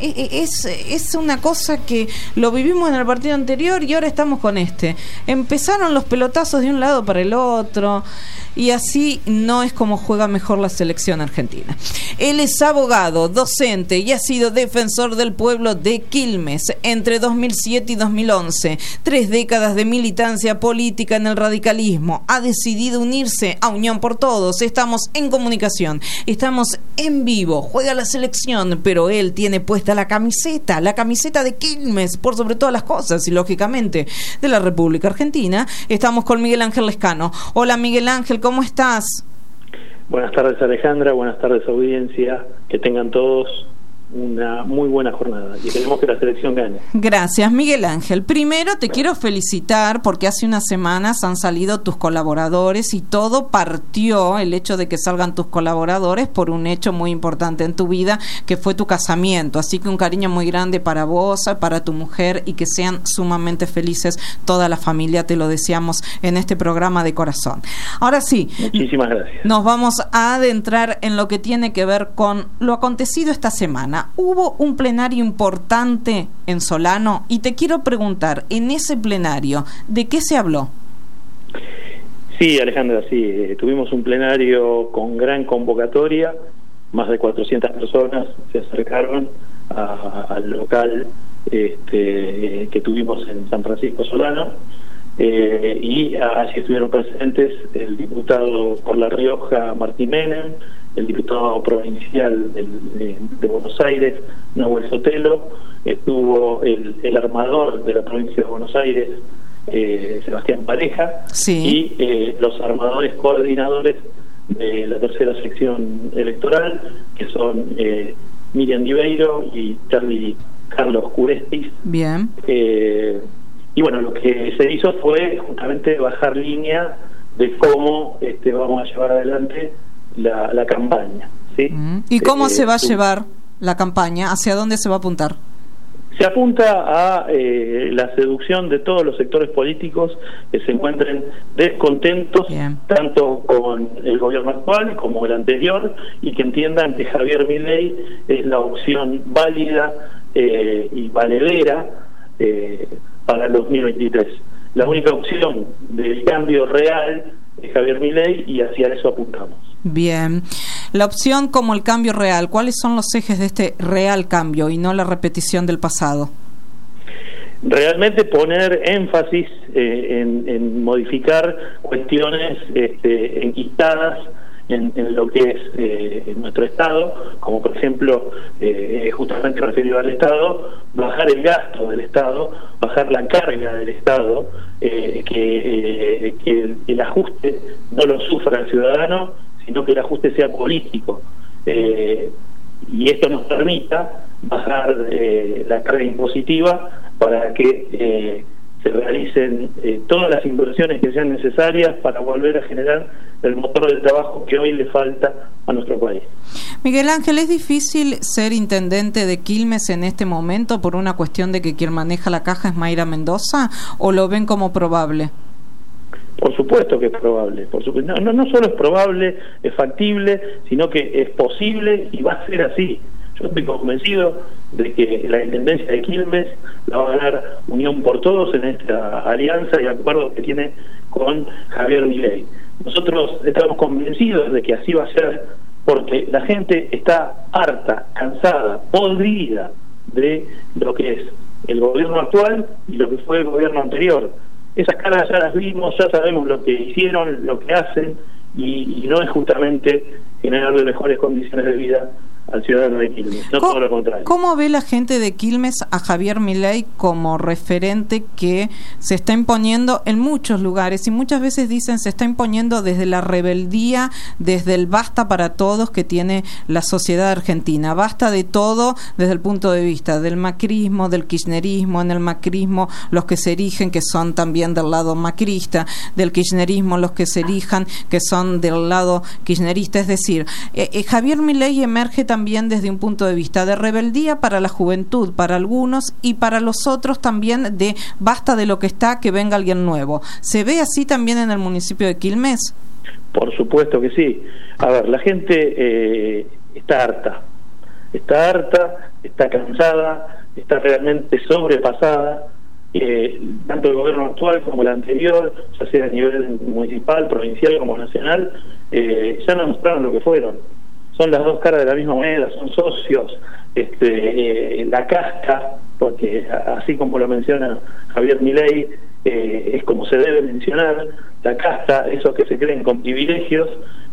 Speaker 3: Es una cosa que lo vivimos en el partido anterior y ahora estamos con este. Empezaron los pelotazos de un lado para el otro, y así no es como juega mejor la selección argentina. Él es abogado, docente y ha sido defensor del pueblo de Quilmes entre 2007 y 2011. 3 décadas de militancia política en el radicalismo. Ha decidido unirse a Unión por Todos. Estamos en comunicación, estamos en vivo. Juega la selección, pero él tiene puesta la camiseta de Quilmes, por sobre todas las cosas, y lógicamente de la República Argentina. Estamos con Miguel Ángel Lescano. Hola, Miguel Ángel, ¿cómo estás?
Speaker 7: Buenas tardes, Alejandra, buenas tardes, audiencia, que tengan todos una muy buena jornada y queremos que la selección gane.
Speaker 3: Gracias, Miguel Ángel. Primero te quiero felicitar porque hace unas semanas han salido tus colaboradores, y todo partió, el hecho de que salgan tus colaboradores, por un hecho muy importante en tu vida, que fue tu casamiento. Así que un cariño muy grande para vos, para tu mujer, y que sean sumamente felices toda la familia. Te lo deseamos en este programa de corazón. Ahora sí,
Speaker 7: muchísimas gracias.
Speaker 3: Nos vamos a adentrar en lo que tiene que ver con lo acontecido esta semana. Hubo un plenario importante en Solano, y te quiero preguntar, en ese plenario, ¿de qué se habló?
Speaker 7: Sí, Alejandra, sí, tuvimos un plenario con gran convocatoria, más de 400 personas se acercaron al local que tuvimos en San Francisco Solano, y allí estuvieron presentes el diputado por La Rioja, Martín Menem, el diputado provincial de Buenos Aires, Nahuel Sotelo, estuvo el armador de la provincia de Buenos Aires, Sebastián Pareja,
Speaker 3: sí,
Speaker 7: y los armadores coordinadores de la tercera sección electoral, que son Miriam Dibeiro y Carlos Curestis.
Speaker 3: Bien.
Speaker 7: Y bueno, lo que se hizo fue justamente bajar línea de cómo vamos a llevar adelante la campaña, ¿sí?
Speaker 3: ¿Y cómo se va a llevar la campaña? ¿Hacia dónde se va a apuntar?
Speaker 7: Se apunta a la seducción de todos los sectores políticos que se encuentren descontentos, bien, tanto con el gobierno actual como el anterior, y que entiendan que Javier Milei es la opción válida y valedera para el 2023. La única opción del cambio real es Javier Milei, y hacia eso apuntamos.
Speaker 3: Bien, la opción como el cambio real, ¿cuáles son los ejes de este real cambio y no la repetición del pasado?
Speaker 7: Realmente poner énfasis en modificar cuestiones enquistadas en lo que es nuestro Estado, como por ejemplo, justamente referido al Estado, bajar el gasto del Estado, bajar la carga del Estado, que el ajuste no lo sufra el ciudadano, sino que el ajuste sea político, y esto nos permita bajar la carga impositiva para que se realicen todas las inversiones que sean necesarias para volver a generar del motor del trabajo que hoy le falta a nuestro país.
Speaker 3: Miguel Ángel, ¿es difícil ser intendente de Quilmes en este momento por una cuestión de que quien maneja la caja es Mayra Mendoza, o lo ven como probable?
Speaker 7: Por supuesto que es probable, por supuesto. No solo es probable, es factible, sino que es posible y va a ser así. Yo estoy convencido de que la intendencia de Quilmes la va a ganar Unión por Todos en esta alianza y acuerdo que tiene con Javier Milei. Nosotros estamos convencidos de que así va a ser, porque la gente está harta, cansada, podrida de lo que es el gobierno actual y lo que fue el gobierno anterior. Esas caras ya las vimos, ya sabemos lo que hicieron, lo que hacen, y no es justamente generarle mejores condiciones de vida al ciudadano de Quilmes, no todo lo contrario.
Speaker 3: ¿Cómo ve la gente de Quilmes a Javier Milei como referente que se está imponiendo en muchos lugares? Y muchas veces dicen se está imponiendo desde la rebeldía, desde el basta para todos que tiene la sociedad argentina. Basta de todo desde el punto de vista del macrismo, del kirchnerismo. En el macrismo los que se erigen que son también del lado macrista, del kirchnerismo los que se erijan que son del lado kirchnerista. Es decir, Javier Milei emerge también desde un punto de vista de rebeldía para la juventud, para algunos, y para los otros también de basta de lo que está, que venga alguien nuevo. ¿Se ve así también en el municipio de Quilmes?
Speaker 7: Por supuesto que sí. A ver, la gente está harta, está cansada, está realmente sobrepasada, tanto el gobierno actual como el anterior, ya sea a nivel municipal, provincial como nacional, ya nos mostraron lo que fueron. Son las dos caras de la misma moneda, son socios, la casta, porque así como lo menciona Javier Milei, es como se debe mencionar, la casta, esos que se creen con privilegios,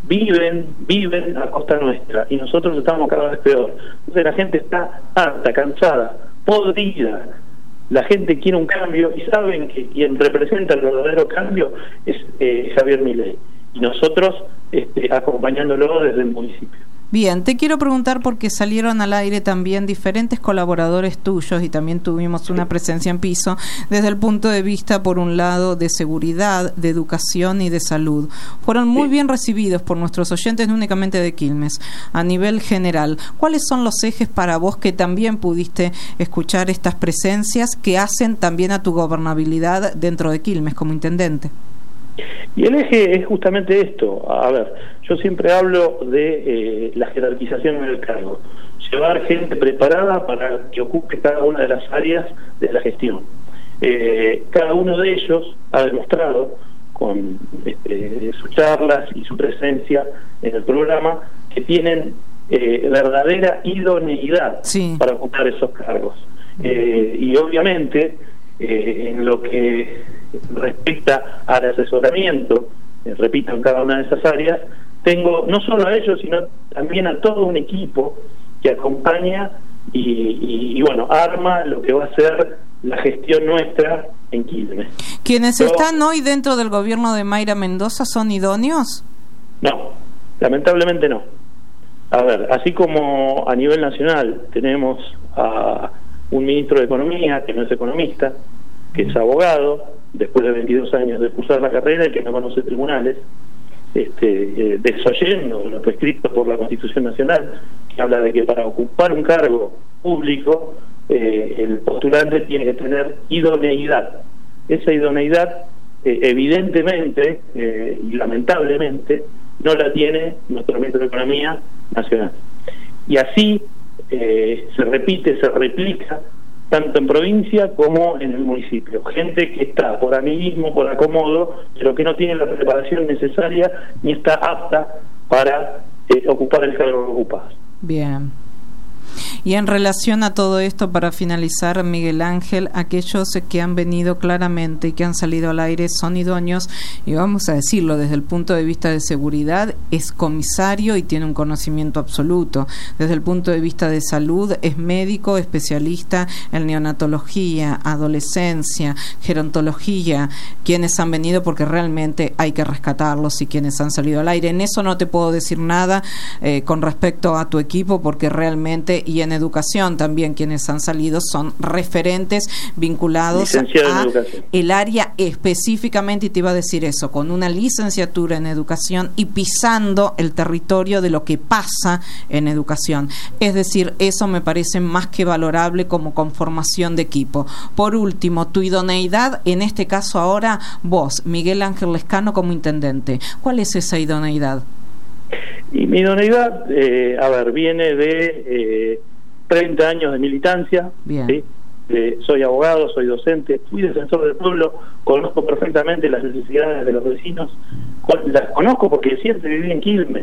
Speaker 7: viven a costa nuestra, y nosotros estamos cada vez peor. Entonces la gente está harta, cansada, podrida. La gente quiere un cambio y saben que quien representa el verdadero cambio es Javier Milei, y nosotros acompañándolo desde el municipio.
Speaker 3: Bien, te quiero preguntar porque salieron al aire también diferentes colaboradores tuyos y también tuvimos una presencia en piso desde el punto de vista, por un lado, de seguridad, de educación y de salud. Fueron muy bien recibidos por nuestros oyentes, no únicamente de Quilmes, a nivel general. ¿Cuáles son los ejes para vos que también pudiste escuchar estas presencias que hacen también a tu gobernabilidad dentro de Quilmes como intendente?
Speaker 7: Y el eje es justamente esto. A ver, yo siempre hablo de la jerarquización del cargo, llevar gente preparada para que ocupe cada una de las áreas de la gestión. Cada uno de ellos ha demostrado con sus charlas y su presencia en el programa que tienen verdadera idoneidad para ocupar esos cargos. Y obviamente en lo que respecta al asesoramiento, repito, en cada una de esas áreas, tengo no solo a ellos, sino también a todo un equipo que acompaña y bueno, arma lo que va a ser la gestión nuestra en Quilmes.
Speaker 3: ¿Quienes están hoy dentro del gobierno de Mayra Mendoza son idóneos?
Speaker 7: No, lamentablemente no. A ver, así como a nivel nacional tenemos a un ministro de Economía que no es economista, que es abogado, después de 22 años de cursar la carrera y que no conoce tribunales, desoyendo lo prescrito por la Constitución Nacional, que habla de que para ocupar un cargo público el postulante tiene que tener idoneidad. Esa idoneidad evidentemente y lamentablemente no la tiene nuestro ministro de Economía nacional. Y así se repite, se replica tanto en provincia como en el municipio. Gente que está por amiguismo, por acomodo, pero que no tiene la preparación necesaria ni está apta para ocupar el cargo que ocupas.
Speaker 3: Bien. Y en relación a todo esto, para finalizar, Miguel Ángel, aquellos que han venido claramente y que han salido al aire son idóneos, y vamos a decirlo desde el punto de vista de seguridad, es comisario y tiene un conocimiento absoluto. Desde el punto de vista de salud, es médico, especialista en neonatología, adolescencia, gerontología, quienes han venido porque realmente hay que rescatarlos y quienes han salido al aire. En eso no te puedo decir nada con respecto a tu equipo, porque realmente y en educación también quienes han salido son referentes vinculados a el área específicamente, y te iba a decir eso, con una licenciatura en educación y pisando el territorio de lo que pasa en educación. Es decir, eso me parece más que valorable como conformación de equipo. Por último, tu idoneidad, en este caso ahora vos, Miguel Ángel Lescano, como intendente, ¿cuál es esa idoneidad?
Speaker 7: Y mi idoneidad, viene de 30 años de militancia.
Speaker 3: Bien.
Speaker 7: ¿Sí? Soy abogado, soy docente, fui defensor del pueblo, conozco perfectamente las necesidades de los vecinos, las conozco porque siempre viví en Quilmes.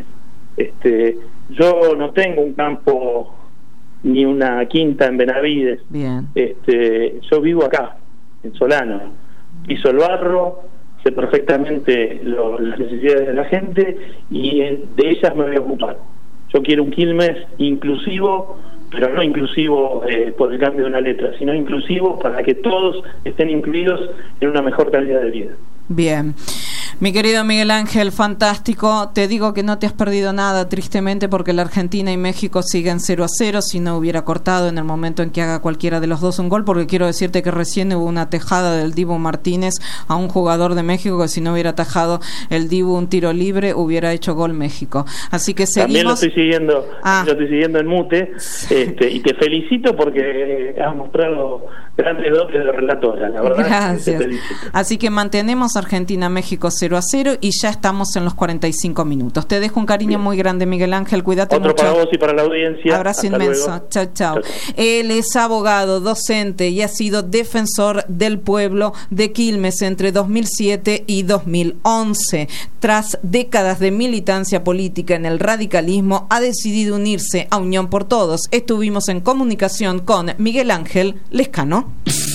Speaker 7: Yo no tengo un campo ni una quinta en Benavides.
Speaker 3: Bien.
Speaker 7: Yo vivo acá, en Solano, piso el barro, sé perfectamente las necesidades de la gente y de ellas me voy a ocupar. Yo quiero un Quilmes inclusivo, pero no inclusivo por el cambio de una letra, sino inclusivo para que todos estén incluidos en una mejor calidad de vida.
Speaker 3: Bien. Mi querido Miguel Ángel, fantástico. Te digo que no te has perdido nada, tristemente, porque la Argentina y México siguen 0-0. Si no hubiera cortado en el momento en que haga cualquiera de los dos un gol, porque quiero decirte que recién hubo una tejada del Dibu Martínez a un jugador de México que si no hubiera atajado el Dibu un tiro libre hubiera hecho gol México. Así que seguimos.
Speaker 7: También lo estoy siguiendo en mute, y te felicito porque has mostrado grandes dotes de relatora, la verdad.
Speaker 3: Gracias. Así que mantenemos Argentina-México 0-0 y ya estamos en los 45 minutos. Te dejo un cariño muy grande, Miguel Ángel, cuídate mucho.
Speaker 7: Otro para vos y para la audiencia.
Speaker 3: Abrazo inmenso. Chao, chao. Él es abogado, docente y ha sido defensor del pueblo de Quilmes entre 2007 y 2011. Tras décadas de militancia política en el radicalismo, ha decidido unirse a Unión por Todos. Estuvimos en comunicación con Miguel Ángel Lescano.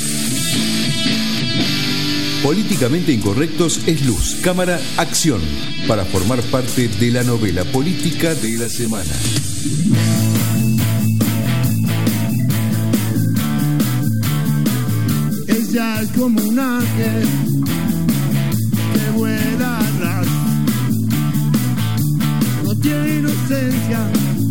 Speaker 1: Políticamente Incorrectos es luz, cámara, acción, para formar parte de la novela política de la semana.
Speaker 2: Ella es como un ángel que vuela a ras, no tiene inocencia.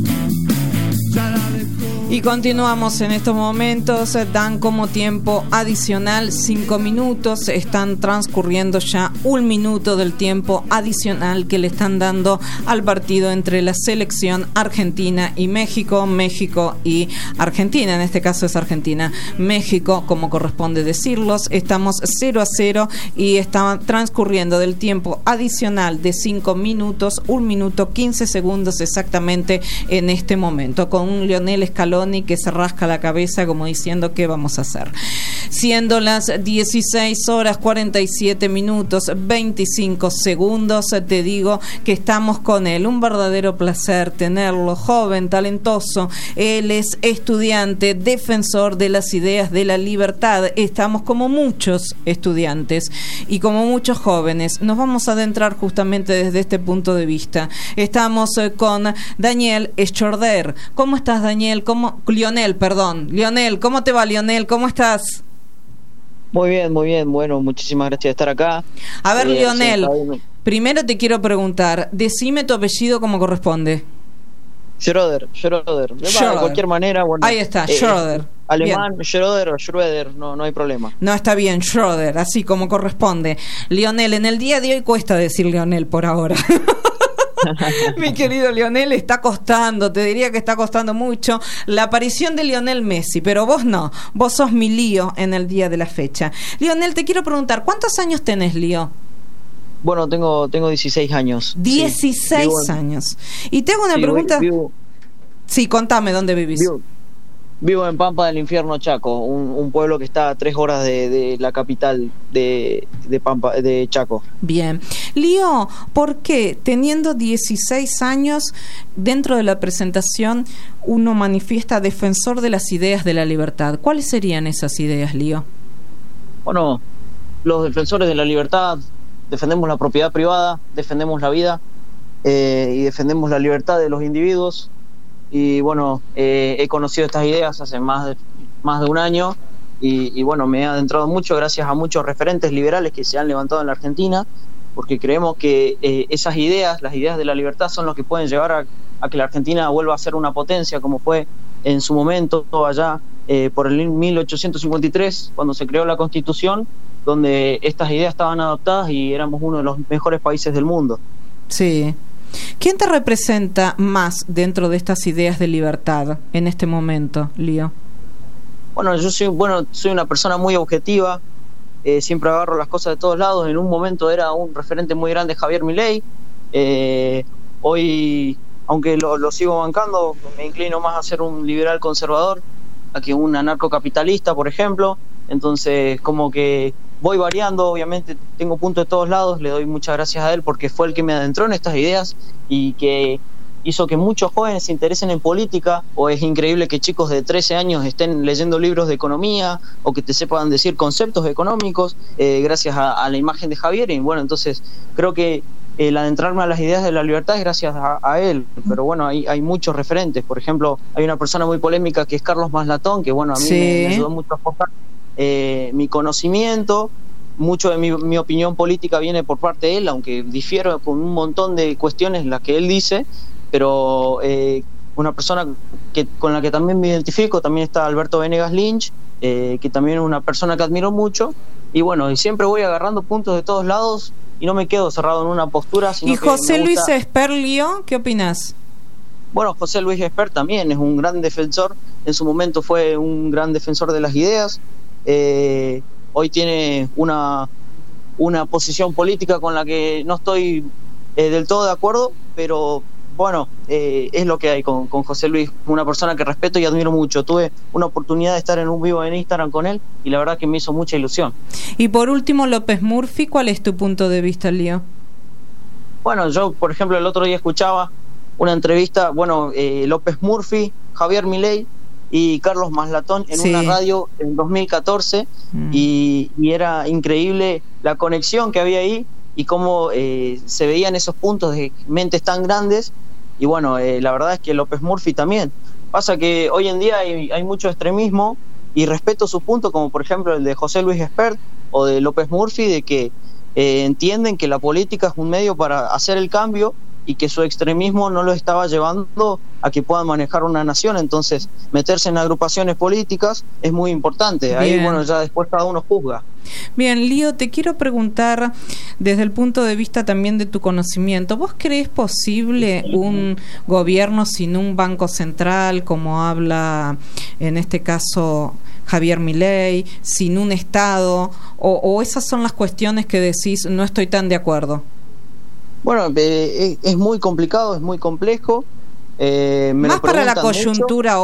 Speaker 3: Y continuamos en estos momentos, dan como tiempo adicional 5 minutos, están transcurriendo ya 1 minuto del tiempo adicional que le están dando al partido entre la selección Argentina y México, México y Argentina, en este caso es Argentina, México, como corresponde decirlos. Estamos 0-0 y está transcurriendo del tiempo adicional de 5 minutos, 1 minuto 15 segundos exactamente en este momento, con un Lionel Scaloni que se rasca la cabeza como diciendo ¿qué vamos a hacer? Siendo las 16:47 25 segundos, te digo que estamos con él. Un verdadero placer tenerlo, joven, talentoso. Él es estudiante, defensor de las ideas de la libertad. Estamos como muchos estudiantes y como muchos jóvenes. Nos vamos a adentrar justamente desde este punto de vista. Estamos con Daniel Schroeder. ¿Cómo estás, Daniel? Lionel, ¿cómo te va, Lionel? ¿Cómo estás?
Speaker 8: Muy bien, bueno, muchísimas gracias de estar acá.
Speaker 3: A ver, Lionel, primero te quiero preguntar, decime tu apellido como corresponde.
Speaker 8: Schroeder. De cualquier manera, bueno.
Speaker 3: Ahí está, Schroeder.
Speaker 8: Alemán,
Speaker 3: bien.
Speaker 8: Schroeder o Schroeder, no hay problema.
Speaker 3: No, está bien, Schroeder, así como corresponde. Lionel, en el día de hoy cuesta decir Lionel por ahora. Mi querido Lionel, está costando, te diría que está costando mucho la aparición de Lionel Messi, pero vos no, vos sos mi Lío en el día de la fecha. Lionel, te quiero preguntar, ¿cuántos años tenés, Lío?
Speaker 8: Bueno, tengo 16 años.
Speaker 3: 16 años. Y te hago una pregunta. Sí, contame, ¿dónde vivís?
Speaker 8: Vivo en Pampa del Infierno, Chaco, un pueblo que está a 3 horas de la capital de Pampa, de Chaco.
Speaker 3: Bien. Lío, ¿por qué teniendo 16 años dentro de la presentación uno manifiesta defensor de las ideas de la libertad? ¿Cuáles serían esas ideas, Lío?
Speaker 8: Bueno, los defensores de la libertad defendemos la propiedad privada, defendemos la vida y defendemos la libertad de los individuos. Y bueno, he conocido estas ideas hace más de 1 año y bueno, me he adentrado mucho gracias a muchos referentes liberales que se han levantado en la Argentina, porque creemos que esas ideas, las ideas de la libertad, son los que pueden llevar a que la Argentina vuelva a ser una potencia como fue en su momento allá por el 1853, cuando se creó la Constitución, donde estas ideas estaban adoptadas y éramos uno de los mejores países del mundo.
Speaker 3: Sí. ¿Quién te representa más dentro de estas ideas de libertad en este momento, Lío?
Speaker 8: Bueno, yo soy una persona muy objetiva, siempre agarro las cosas de todos lados. En un momento era un referente muy grande Javier Milei, hoy, aunque lo sigo bancando, me inclino más a ser un liberal conservador a que un anarcocapitalista, por ejemplo. Entonces, como que voy variando, obviamente tengo puntos de todos lados, le doy muchas gracias a él porque fue el que me adentró en estas ideas y que hizo que muchos jóvenes se interesen en política. O es increíble que chicos de 13 años estén leyendo libros de economía o que te sepan decir conceptos económicos gracias a la imagen de Javier. Y bueno, entonces creo que el adentrarme a las ideas de la libertad es gracias a él. Pero bueno, hay muchos referentes. Por ejemplo, hay una persona muy polémica que es Carlos Maslatón, que bueno, a mí me ayudó mucho a forjar mi conocimiento. Mucho de mi opinión política viene por parte de él, aunque difiero con un montón de cuestiones en las que él dice, pero una persona con la que también me identifico. También está Alberto Venegas Lynch, que también es una persona que admiro mucho, y bueno, y siempre voy agarrando puntos de todos lados y no me quedo cerrado en una postura, sino.
Speaker 3: ¿Y José Luis Esper, Lío, qué opinas?
Speaker 8: Bueno, José Luis Esper también es un gran defensor, en su momento fue un gran defensor de las ideas, hoy tiene una posición política con la que no estoy del todo de acuerdo, pero bueno, es lo que hay con José Luis, una persona que respeto y admiro mucho. Tuve una oportunidad de estar en un vivo en Instagram con él y la verdad que me hizo mucha ilusión.
Speaker 3: Y por último, López Murphy, ¿cuál es tu punto de vista, Lío?
Speaker 8: Bueno, yo por ejemplo el otro día escuchaba una entrevista, López Murphy, Javier Milei y Carlos Maslatón en una radio en 2014 y era increíble la conexión que había ahí y cómo se veían esos puntos de mentes tan grandes. Y bueno, la verdad es que López Murphy también. Pasa que hoy en día hay mucho extremismo y respeto sus puntos, como por ejemplo el de José Luis Espert o de López Murphy, de que entienden que la política es un medio para hacer el cambio y que su extremismo no lo estaba llevando a que puedan manejar una nación. Entonces, meterse en agrupaciones políticas es muy importante. Bien. Ahí, bueno, ya después cada uno juzga.
Speaker 3: Bien, Lío, te quiero preguntar desde el punto de vista también de tu conocimiento. ¿Vos crees posible un gobierno sin un banco central, como habla en este caso Javier Milei, sin un Estado? ¿O esas son las cuestiones que decís, no estoy tan de acuerdo?
Speaker 8: Bueno, es muy complicado, es muy complejo.
Speaker 3: Más para la coyuntura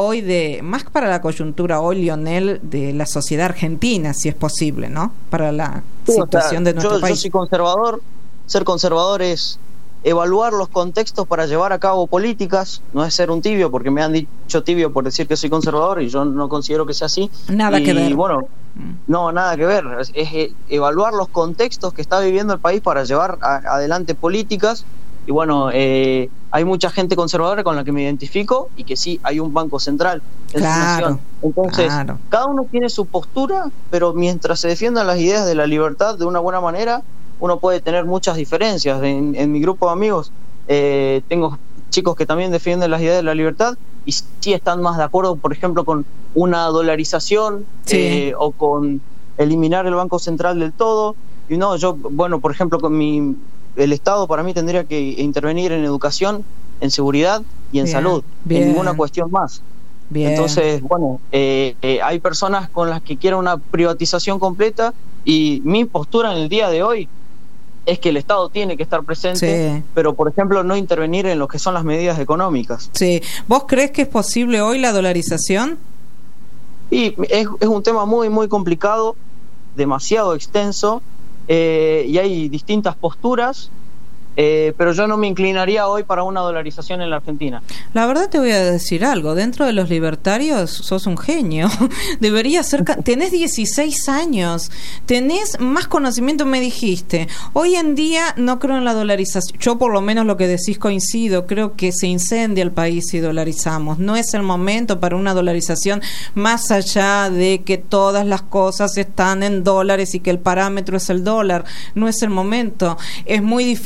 Speaker 3: hoy, Lionel, de la sociedad argentina, si es posible, ¿no? Para la situación de nuestro país.
Speaker 8: Yo soy conservador. Ser conservador es evaluar los contextos para llevar a cabo políticas, no es ser un tibio, porque me han dicho tibio por decir que soy conservador y yo no considero que sea así.
Speaker 3: Nada que ver.
Speaker 8: Bueno, no, nada que ver. Es evaluar los contextos que está viviendo el país para llevar adelante políticas. Y bueno, hay mucha gente conservadora con la que me identifico y que sí, hay un banco central en su nación. Entonces, cada uno tiene su postura, pero mientras se defiendan las ideas de la libertad de una buena manera, uno puede tener muchas diferencias. En mi grupo de amigos tengo chicos que también defienden las ideas de la libertad y sí están más de acuerdo, por ejemplo, con una dolarización o con eliminar el Banco Central del todo. Y no, por ejemplo, el Estado para mí tendría que intervenir en educación, en seguridad y en salud, en ninguna cuestión más. Entonces, hay personas con las que quieren una privatización completa y mi postura en el día de hoy es que el Estado tiene que estar presente, pero por ejemplo no intervenir en lo que son las medidas económicas.
Speaker 3: Sí. ¿Vos crees que es posible hoy la dolarización?
Speaker 8: Y es un tema muy, muy complicado, demasiado extenso, y hay distintas posturas, pero yo no me inclinaría hoy para una dolarización en la Argentina.
Speaker 3: La verdad te voy a decir algo, dentro de los libertarios sos un genio, deberías ser, tenés 16 años, tenés más conocimiento, me dijiste, hoy en día no creo en la dolarización, yo por lo menos lo que decís coincido, creo que se incendia el país si dolarizamos, no es el momento para una dolarización, más allá de que todas las cosas están en dólares y que el parámetro es el dólar, no es el momento, es muy difícil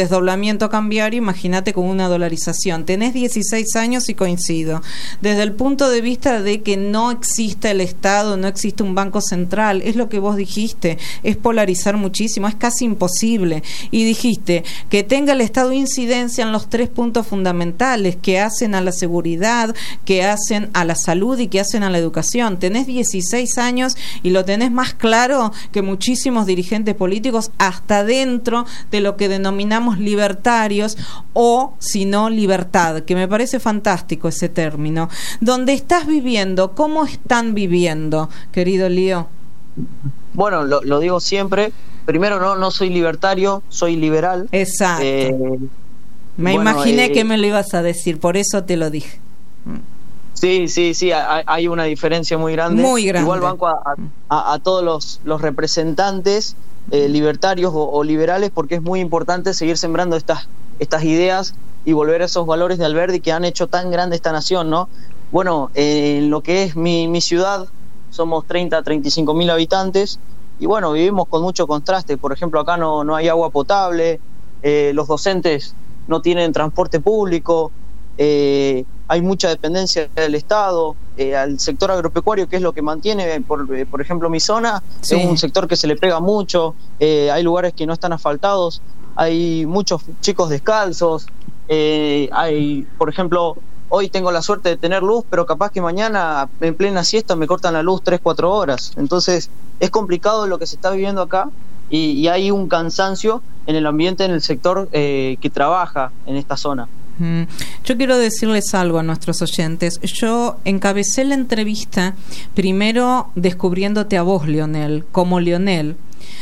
Speaker 3: desdoblamiento cambiario, imagínate con una dolarización. Tenés 16 años y coincido. Desde el punto de vista de que no existe el Estado, no existe un banco central, es lo que vos dijiste, es polarizar muchísimo, es casi imposible. Y dijiste que tenga el Estado incidencia en los 3 puntos fundamentales que hacen a la seguridad, que hacen a la salud y que hacen a la educación. Tenés 16 años y lo tenés más claro que muchísimos dirigentes políticos, hasta dentro de lo que denominamos libertarios o, si no, libertad, que me parece fantástico ese término. ¿Dónde estás viviendo? ¿Cómo están viviendo, querido Lío?
Speaker 8: Bueno, lo digo siempre. Primero, no soy libertario, soy liberal.
Speaker 3: Exacto. Me imaginé que me lo ibas a decir, por eso te lo dije.
Speaker 8: Sí, hay una diferencia muy grande.
Speaker 3: Muy grande.
Speaker 8: Igual banco a todos los representantes libertarios o liberales, porque es muy importante seguir sembrando estas ideas y volver a esos valores de Alberdi que han hecho tan grande esta nación, ¿no? Bueno, en lo que es mi ciudad, somos 35 mil habitantes y bueno, vivimos con mucho contraste. Por ejemplo, acá no hay agua potable, los docentes no tienen transporte público, hay mucha dependencia del Estado, al sector agropecuario, que es lo que mantiene, por ejemplo, mi zona, sí. Es un sector que se le pega mucho, hay lugares que no están asfaltados, hay muchos chicos descalzos, hay, por ejemplo, hoy tengo la suerte de tener luz, pero capaz que mañana en plena siesta me cortan la luz 3-4 horas, entonces es complicado lo que se está viviendo acá y hay un cansancio en el ambiente, en el sector que trabaja en esta zona.
Speaker 3: Yo quiero decirles algo a nuestros oyentes. Yo encabecé la entrevista primero descubriéndote a vos, Leonel, como Leonel,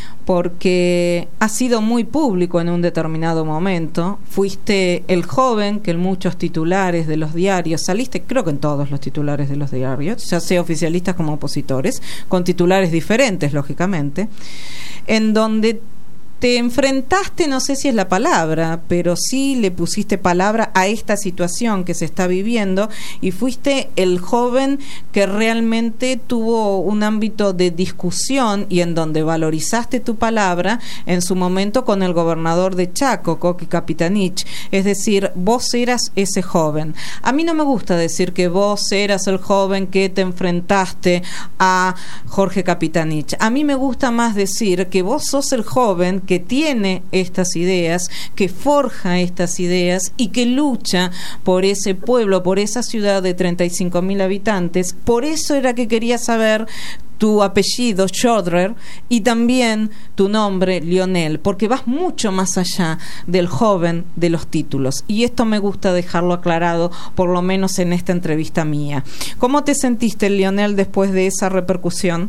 Speaker 3: porque has sido muy público en un determinado momento. Fuiste el joven que en muchos titulares de los diarios, saliste creo que en todos los titulares de los diarios, ya sea oficialistas como opositores, con titulares diferentes, lógicamente, en donde te enfrentaste, no sé si es la palabra, pero sí le pusiste palabra a esta situación que se está viviendo y fuiste el joven que realmente tuvo un ámbito de discusión y en donde valorizaste tu palabra en su momento con el gobernador de Chaco, Coqui Capitanich. Es decir, vos eras ese joven. A mí no me gusta decir que vos eras el joven que te enfrentaste a Jorge Capitanich. A mí me gusta más decir que vos sos el joven que tiene estas ideas, que forja estas ideas y que lucha por ese pueblo, por esa ciudad de 35.000 habitantes. Por eso era que quería saber tu apellido, Schodrer, y también tu nombre, Leonel, porque vas mucho más allá del joven de los títulos. Y esto me gusta dejarlo aclarado, por lo menos en esta entrevista mía. ¿Cómo te sentiste, Leonel, después de esa repercusión?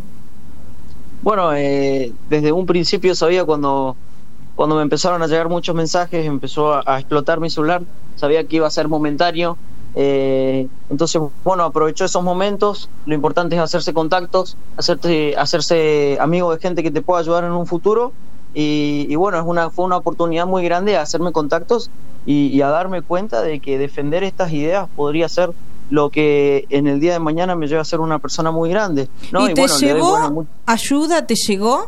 Speaker 8: Bueno, desde un principio sabía cuando me empezaron a llegar muchos mensajes, empezó a explotar mi celular, sabía que iba a ser momentáneo, entonces, bueno, aprovecho esos momentos. Lo importante es hacerse contactos, hacerse amigo de gente que te pueda ayudar en un futuro y bueno, fue una oportunidad muy grande a hacerme contactos y a darme cuenta de que defender estas ideas podría ser lo que en el día de mañana me lleva a ser una persona muy grande, ¿no?
Speaker 3: ¿Y te bueno, llegó ayuda? ¿Te llegó?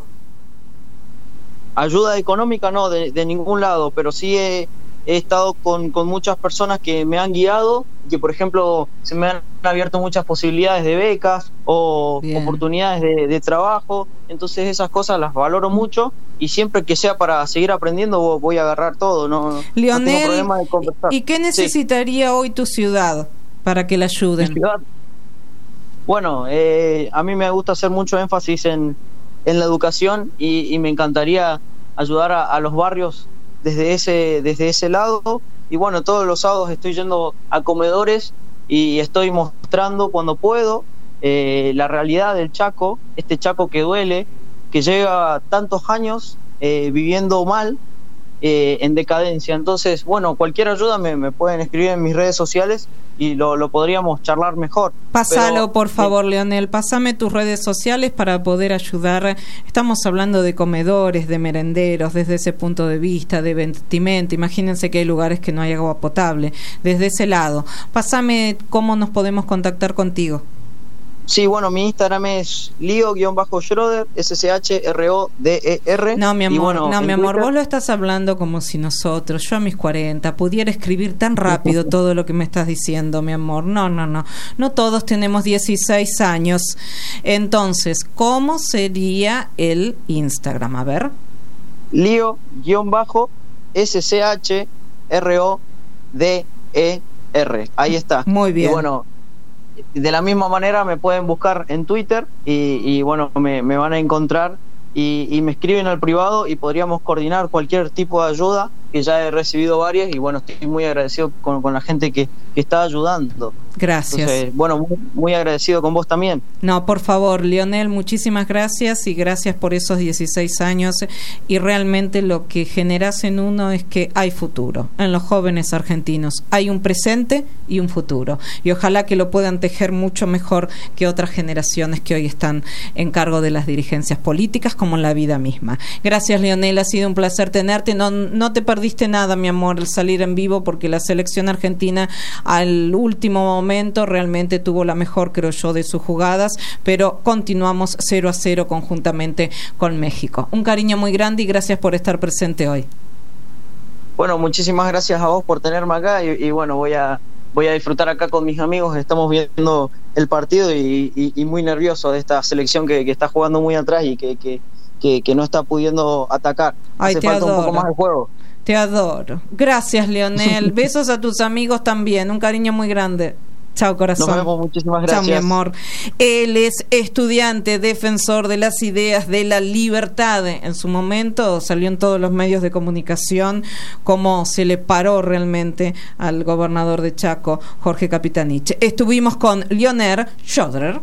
Speaker 8: Ayuda económica no, de ningún lado, pero sí he estado con muchas personas que me han guiado, que por ejemplo se me han abierto muchas posibilidades de becas o bien, oportunidades de trabajo, entonces esas cosas las valoro mucho y siempre que sea para seguir aprendiendo voy a agarrar todo, no
Speaker 3: Leonel,
Speaker 8: tengo problema de conversar.
Speaker 3: ¿Y qué necesitaría hoy tu ciudad para que la ayuden?
Speaker 8: Bueno, a mí me gusta hacer mucho énfasis en la educación y me encantaría ayudar a los barrios desde ese lado. Y bueno, todos los sábados estoy yendo a comedores y estoy mostrando cuando puedo la realidad del Chaco, este Chaco que duele, que lleva tantos años viviendo mal, en decadencia. Entonces, bueno, cualquier ayuda me pueden escribir en mis redes sociales y lo podríamos charlar mejor.
Speaker 3: Pásalo, por favor, Leonel, pásame tus redes sociales para poder ayudar. Estamos hablando de comedores, de merenderos, desde ese punto de vista, de vestimenta. Imagínense que hay lugares que no hay agua potable. Desde ese lado, pásame cómo nos podemos contactar contigo.
Speaker 8: Sí, bueno, mi Instagram es Leo-Schroeder, SCHRODER.
Speaker 3: No, mi amor,
Speaker 8: bueno,
Speaker 3: no, mi amor,
Speaker 8: Twitter...
Speaker 3: vos lo estás hablando como si nosotros, yo a mis 40, pudiera escribir tan rápido todo lo que me estás diciendo, mi amor. No, no, no. No todos tenemos 16 años. Entonces, ¿cómo sería el Instagram? A ver.
Speaker 8: Leo-SCHRODER. Ahí está.
Speaker 3: Muy bien.
Speaker 8: Y bueno, de la misma manera me pueden buscar en Twitter y bueno, me van a encontrar y me escriben al privado y podríamos coordinar cualquier tipo de ayuda, que ya he recibido varias y bueno, estoy muy agradecido con la gente que está ayudando.
Speaker 3: Gracias.
Speaker 8: Entonces, bueno, muy agradecido con vos también.
Speaker 3: No, por favor, Lionel, muchísimas gracias y gracias por esos 16 años y realmente lo que generas en uno es que hay futuro en los jóvenes argentinos, hay un presente y un futuro y ojalá que lo puedan tejer mucho mejor que otras generaciones que hoy están en cargo de las dirigencias políticas como en la vida misma. Gracias, Lionel, ha sido un placer tenerte. No te perdiste nada, mi amor, el salir en vivo, porque la selección argentina al último momento realmente tuvo la mejor, creo yo, de sus jugadas, pero continuamos 0-0 conjuntamente con México. Un cariño muy grande y gracias por estar presente hoy.
Speaker 8: Bueno, muchísimas gracias a vos por tenerme acá y bueno, voy a disfrutar acá con mis amigos. Estamos viendo el partido y muy nervioso de esta selección que está jugando muy atrás y que no está pudiendo atacar.
Speaker 3: Ay,
Speaker 8: hace falta
Speaker 3: adoro.
Speaker 8: un poco más de juego.
Speaker 3: Te adoro. Gracias, Lionel. Besos a tus amigos también. Un cariño muy grande. Chao, corazón.
Speaker 8: Nos vemos, muchísimas gracias.
Speaker 3: Chao, mi amor. Él es estudiante, defensor de las ideas de la libertad. En su momento salió en todos los medios de comunicación cómo se le paró realmente al gobernador de Chaco, Jorge Capitanich. Estuvimos con Lionel Schroeder.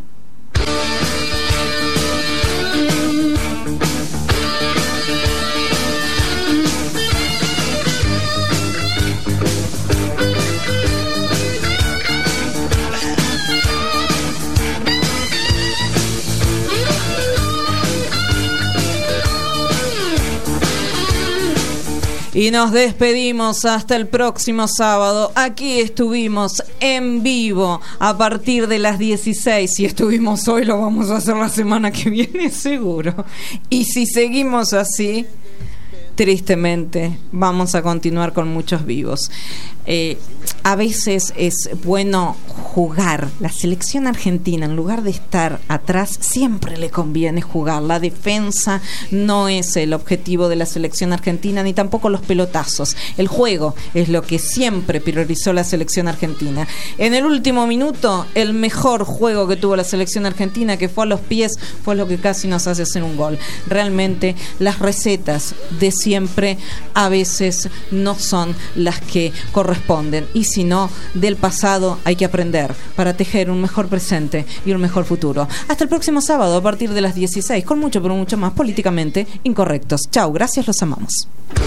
Speaker 3: Y nos despedimos hasta el próximo sábado. Aquí estuvimos en vivo a partir de las 16. Si estuvimos hoy, lo vamos a hacer la semana que viene, seguro. Y si seguimos así, tristemente, vamos a continuar con muchos vivos. A veces es bueno jugar. La selección argentina, en lugar de estar atrás, siempre le conviene jugar. La defensa no es el objetivo de la selección argentina, ni tampoco los pelotazos. El juego es lo que siempre priorizó la selección argentina. En el último minuto, el mejor juego que tuvo la selección argentina, que fue a los pies, fue lo que casi nos hace hacer un gol. Realmente las recetas de siempre a veces no son las que corresponden, y si no, del pasado hay que aprender para tejer un mejor presente y un mejor futuro. Hasta el próximo sábado a partir de las 16, con mucho pero mucho más políticamente incorrectos. Chau, gracias, los amamos.